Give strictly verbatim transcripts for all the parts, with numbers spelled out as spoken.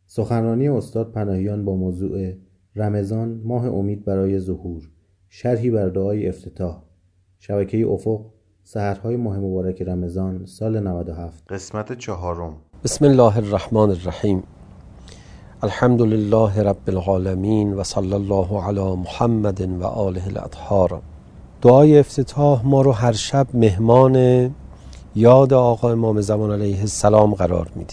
سخنرانی استاد پناهیان با موضوع رمضان ماه امید برای ظهور، شرحی بر دعای افتتاح، شبکه افق، سحرهای ماه مبارک رمضان سال نود و هفت. قسمت چهارم. بسم الله الرحمن الرحیم. الحمد لله رب العالمین و صلی الله علی محمد و آله الاطهار. دعای افتتاح ما رو هر شب مهمان یاد آقا امام زمان علیه السلام قرار میده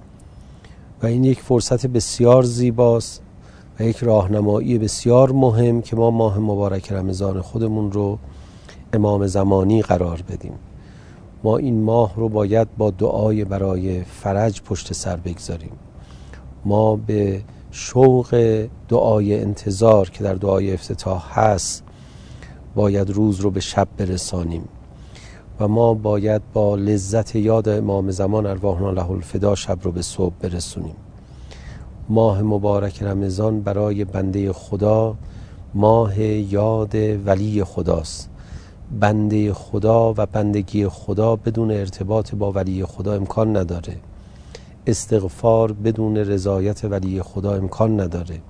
و این یک فرصت بسیار زیباست و یک راهنمایی بسیار مهم که ما ماه مبارک رمضان خودمون رو امام زمانی قرار بدیم. ما این ماه رو باید با دعای برای فرج پشت سر بگذاریم. ما به شوق دعای انتظار که در دعای افتتاح هست باید روز رو به شب برسانیم و ما باید با لذت یاد امام زمان ارواحنا له الفدا شب رو به صبح برسونیم. ماه مبارک رمضان برای بنده خدا ماه یاد ولی خداست. بنده خدا و بندگی خدا بدون ارتباط با ولی خدا امکان نداره. استغفار بدون رضایت ولی خدا امکان نداره.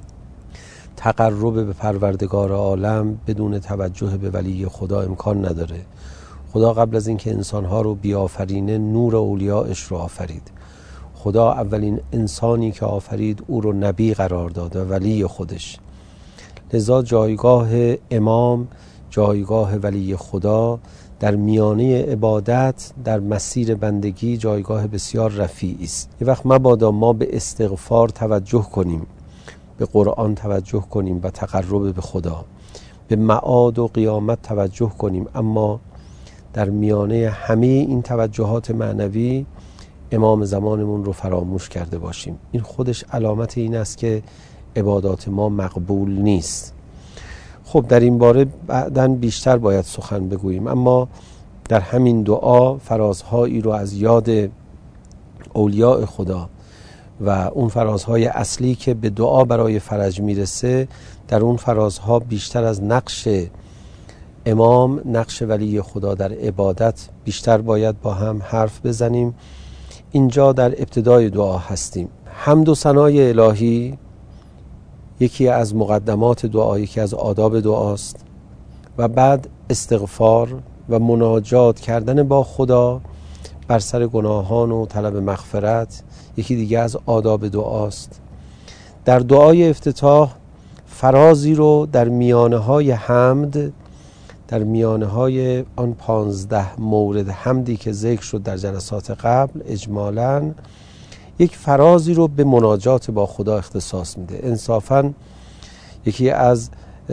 تقرب به پروردگار عالم بدون توجه به ولی خدا امکان نداره. خدا قبل از اینکه انسانها رو بیافرینه نور اولیاءش رو آفرید. خدا اولین انسانی که آفرید او رو نبی قرار داد و ولی خودش. لذا جایگاه امام، جایگاه ولی خدا در میانه عبادت در مسیر بندگی جایگاه بسیار رفیعی است. یه وقت مبادا ما به استغفار توجه کنیم، به قرآن توجه کنیم و تقرب به خدا، به معاد و قیامت توجه کنیم، اما در میانه همه این توجهات معنوی امام زمانمون رو فراموش کرده باشیم. این خودش علامت این است که عبادات ما مقبول نیست. خب در این باره بعداً بیشتر باید سخن بگوییم، اما در همین دعا فرازهایی رو از یاد اولیاء خدا و اون فرازهای اصلی که به دعا برای فرج میرسه، در اون فرازها بیشتر از نقش امام، نقش ولی خدا در عبادت بیشتر باید با هم حرف بزنیم. اینجا در ابتدای دعا هستیم. حمد و ثنای الهی یکی از مقدمات دعا، یکی از آداب دعاست و بعد استغفار و مناجات کردن با خدا بر سر گناهان و طلب مغفرت یکی دیگه از آداب دعاست. در دعای افتتاح فرازی رو در میانه های حمد، در میانه های آن پانزده مورد حمدی که ذکر شد در جلسات قبل اجمالاً، یک فرازی رو به مناجات با خدا اختصاص میده. انصافاً یکی از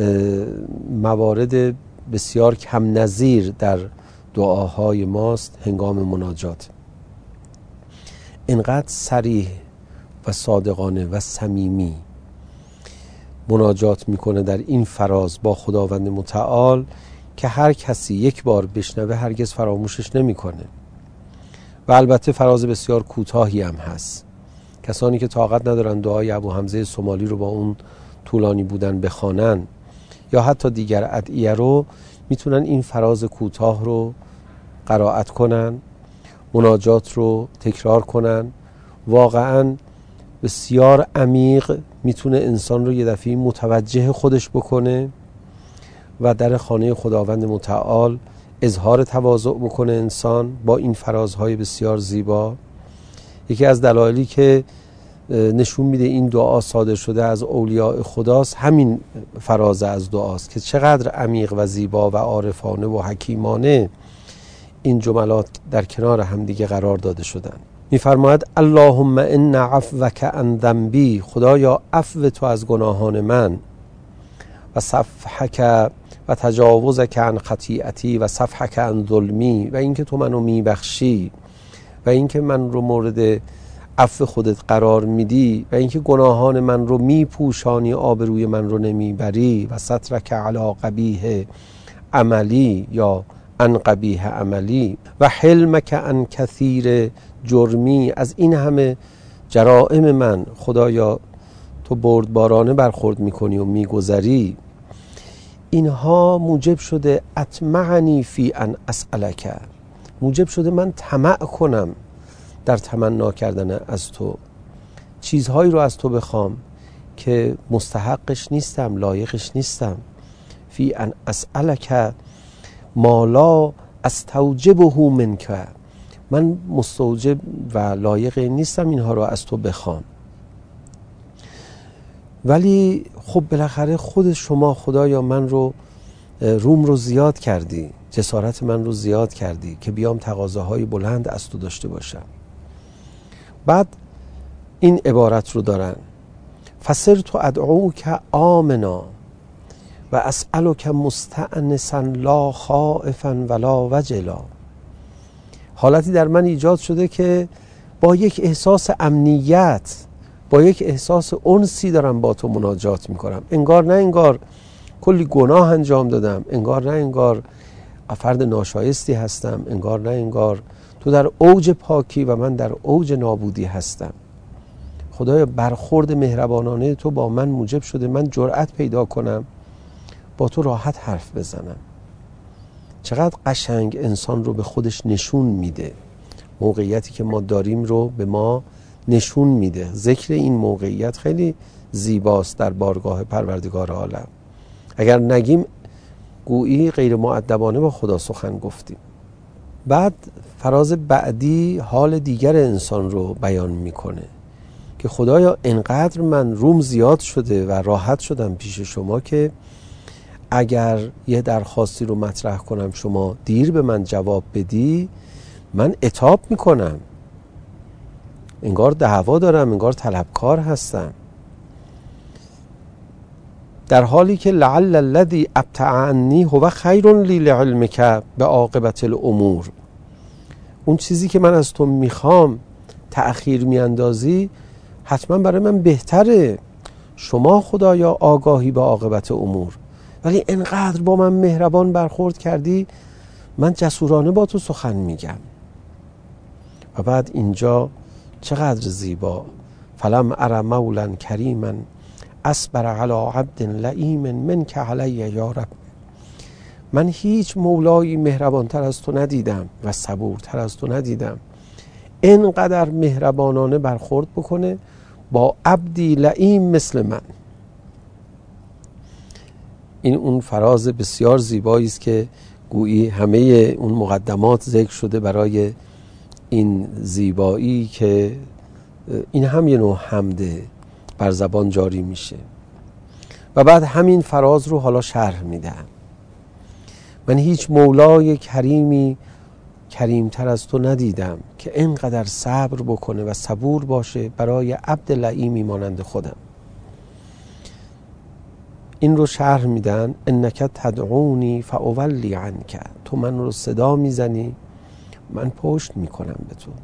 موارد بسیار کم نظیر در دعاهای ماست هنگام مناجات. اینقدر صریح و صادقانه و صمیمی مناجات میکنه در این فراز با خداوند متعال که هر کسی یک بار بشنوه هرگز فراموشش نمیکنه. و البته فراز بسیار کوتاهی هم هست. کسانی که طاقت ندارن دعای ابو حمزه سومالی رو با اون طولانی بودن بخوانن یا حتی دیگر ادعیه رو، میتونن این فراز کوتاه رو قرائت کنن، مناجات رو تکرار کنن. واقعاً بسیار عمیق میتونه انسان رو یه دفعه متوجه خودش بکنه و در خانه خداوند متعال اظهار تواضع بکنه انسان با این فرازهای بسیار زیبا. یکی از دلایلی که نشون میده این دعا صادر شده از اولیاء خداست همین فراز از دعاست که چقدر عمیق و زیبا و عارفانه و حکیمانه این جملات در کنار هم دیگه قرار داده شدن. میفرماید اللهم ان عفوک عن ذنبی، خدایا عفو تو از گناهان من، و صفحک و تجاوزک عن خطیئتی و صفحک عن ظلمی، و اینکه تو منو میبخشی و اینکه من رو مورد عفو خودت قرار میدی و اینکه گناهان من رو میپوشانی، آبروی من رو نمیبری، و سترک علی قبیح عملی یا عن قبیح عملی، و حلمک عن کثیر جرمی، از این همه جرائم من خدایا تو بردبارانه برخورد میکنی و میگذری. اینها موجب شده اطمعنی فی ان اسألک، موجب شده من طمع کنم در تمنا کردن از تو. چیزهایی رو از تو بخوام که مستحقش نیستم، لایقش نیستم. فی ان اسألک ما لا استوجبه منک، من مستوجب و لایق نیستم اینها رو از تو بخوام. ولی خب بالاخره خود شما خدایا من رو روم رو زیاد کردی، جسارت من رو زیاد کردی که بیام تقاضاهای بلند از تو داشته باشم. بعد این عبارت رو دارن: فصرت ادعوک آمنا و اسألک مستأنسا لا خائفا ولا وجلا. حالتی در من ایجاد شده که با یک احساس امنیت، با یک احساس انسی دارم با تو مناجات میکنم. انگار نه انگار کلی گناه انجام دادم، انگار نه انگار فرد ناشایستی هستم، انگار نه انگار تو در اوج پاکی و من در اوج نابودی هستم. خدایا برخورد مهربانانه تو با من موجب شده من جرأت پیدا کنم با تو راحت حرف بزنم. چقدر قشنگ انسان رو به خودش نشون میده، موقعیتی که ما داریم رو به ما نشون میده. ذکر این موقعیت خیلی زیباست در بارگاه پروردگار عالم. اگر نگیم گویی غیر مؤدبانه با خدا سخن گفتیم. بعد فراز بعدی حال دیگر انسان رو بیان میکنه که خدایا انقدر من روم زیاد شده و راحت شدم پیش شما که اگر یه درخواستی رو مطرح کنم شما دیر به من جواب بدی، من عتاب میکنم، انگار دعوا دارم، انگار طلبکار هستم. در حالی که لعل الذی ابطأ عنی هو خیر لی لعلمک بعاقبة الامور، اون چیزی که من از تو میخوام تأخیر میاندازی حتما برای من بهتره. شما خدایا آگاهی به عاقبت امور، ولی انقدر با من مهربان برخورد کردی من جسورانه با تو سخن میگم. و بعد اینجا چقدر زیبا: فلم ار مولا کریما اصبر علی عبد لئیم منک علی یا رب. من هیچ مولایی مهربانتر از تو ندیدم و صبورتر از تو ندیدم اینقدر مهربانانه برخورد بکنه با عبدی لئیم مثل من. این اون فراز بسیار زیبایی است که گویی همه اون مقدمات ذکر شده برای این زیبایی که این هم یه نوع حمده بر زبان جاری میشه. و بعد همین فراز رو حالا شرح میدم: من هیچ مولای کریمی کریمتر از تو ندیدم که اینقدر صبر بکنه و صبور باشه برای عبد لئیمی مانند خودم. این رو شرح میدن: انک تدعونی فاولی عنک، تو من رو صدا میزنی من پشت میکنم به تو.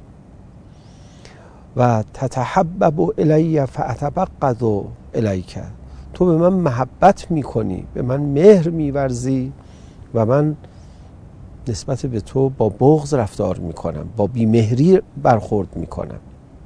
و تتحبب الی فاتبغض الیک، تو به من محبت میکنی، به من مهر میورزی و من نسبت به تو با بغض رفتار میکنم، با بیمهری برخورد میکنم.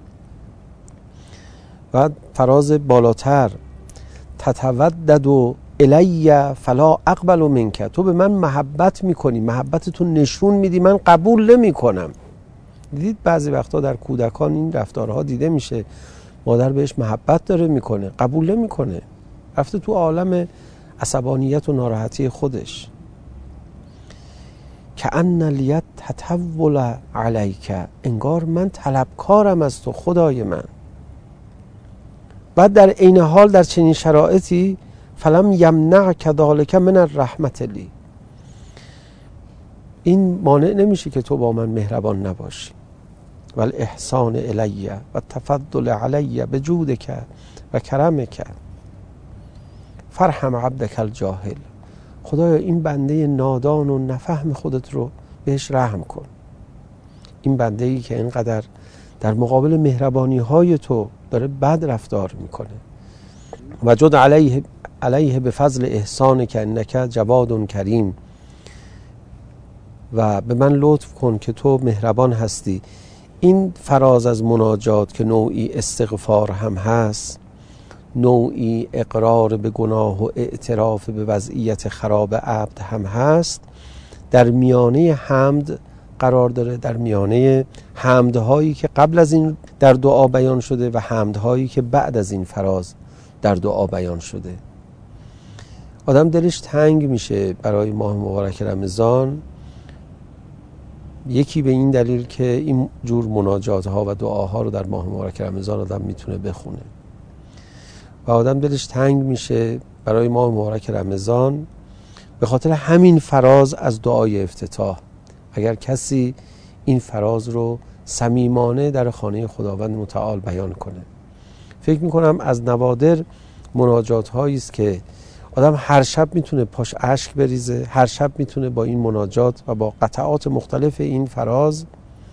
و فراز بالاتر: تتودد الی فلا اقبل منک، تو به من محبت میکنی، محبت تو نشون میدی، من قبول نمیکنم. دیدید بعضی وقتا در کودکان این رفتارها دیده میشه، مادر بهش محبت داره میکنه قبول نمیکنه، رفته تو عالم عصبانیت و ناراحتی خودش. کأن الید تطول علیک، انگار من طلبکارم از تو خدای من. بعد در عین حال در چنین شرایطی فلم یمنعک ذلک من الرحمت لی، این مانع نمیشه که تو با من مهربان نباشی. و الاحسان الی و التفضل علی بجودک و کرمک فرحم عبدک الجاهل، خدایا این بنده نادان و نفهم خودت رو بهش رحم کن. این بنده ای که اینقدر در مقابل مهربانی های تو داره بد رفتار میکنه. و جد علیه علیه به فضل احسان که انک جواد کریم، و به من لطف کن که تو مهربان هستی. این فراز از مناجات که نوعی استغفار هم هست، نوعی اقرار به گناه و اعتراف به وضعیت خراب عبد هم هست، در میانه حمد قرار داره، در میانه حمدهایی که قبل از این در دعا بیان شده و حمدهایی که بعد از این فراز در دعا بیان شده. آدم دلش تنگ میشه برای ماه مبارک رمضان، یکی به این دلیل که این جور مناجات ها و دعاها رو در ماه مبارک رمضان آدم میتونه بخونه و آدم دلش تنگ میشه برای ماه مبارک رمضان به خاطر همین فراز از دعای افتتاح. اگر کسی این فراز رو صمیمانه در خانه خداوند متعال بیان کنه، فکر میکنم از نوادر مناجات هایی است که آدم هر شب میتونه پاش اشک بریزه، هر شب میتونه با این مناجات و با قطعات مختلف این فراز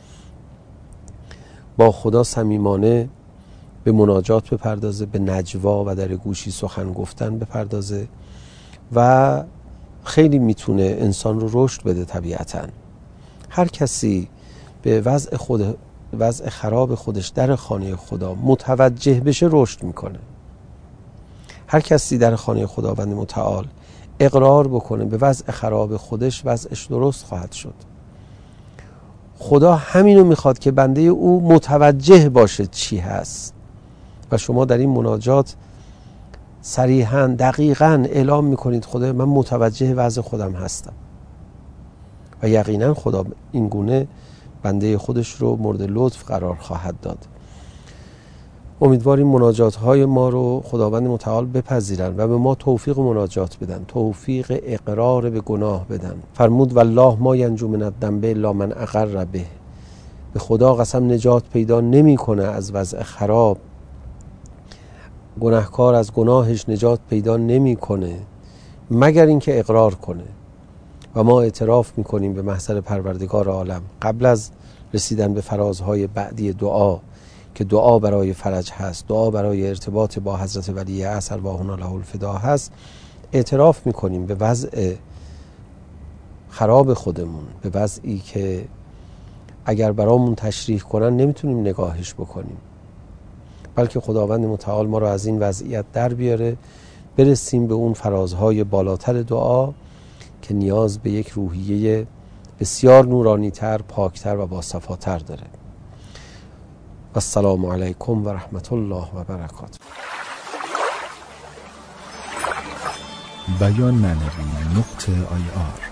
با خدا صمیمانه به مناجات بپردازه، به نجوا و در گوشی سخن گفتن بپردازه و خیلی میتونه انسان رو رشد بده. طبیعتاً هر کسی به وضع خود وضع خراب خودش در خانه خدا متوجه بشه رشد میکنه. هر کسی در خانه خداوند متعال اقرار بکنه به وضع خراب خودش، وضعش درست خواهد شد. خدا همینو میخواد که بنده او متوجه باشه چی هست و شما در این مناجات صریحاً دقیقاً اعلام میکنید خدا من متوجه وضع خودم هستم و یقیناً خدا این گونه بنده خودش رو مورد لطف قرار خواهد داد. امیدواریم مناجات های ما رو خداوند متعال بپذیرن و به ما توفیق مناجات بدن، توفیق اقرار به گناه بدن. فرمود والله ما ینجو من الذنب الا من اقر به. به خدا قسم نجات پیدا نمیکنه از وضع خراب، گناهکار از گناهش نجات پیدا نمیکنه مگر اینکه اقرار کنه. و ما اعتراف میکنیم به محضر پروردگار عالم قبل از رسیدن به فرازهای بعدی دعا که دعا برای فرج هست، دعا برای ارتباط با حضرت ولی اصل و هنا له الفدا هست، اعتراف میکنیم به وضع خراب خودمون، به وضعی که اگر برامون تشریح کنن نمیتونیم نگاهش بکنیم، بلکه خداوند متعال ما رو از این وضعیت در بیاره، برسیم به اون فرازهای بالاتر دعا که نیاز به یک روحیه بسیار نورانی‌تر، پاکتر و باصفاتر داره. و السلام علیکم و رحمت الله و برکاته. بیان معنوی نقطه آی آر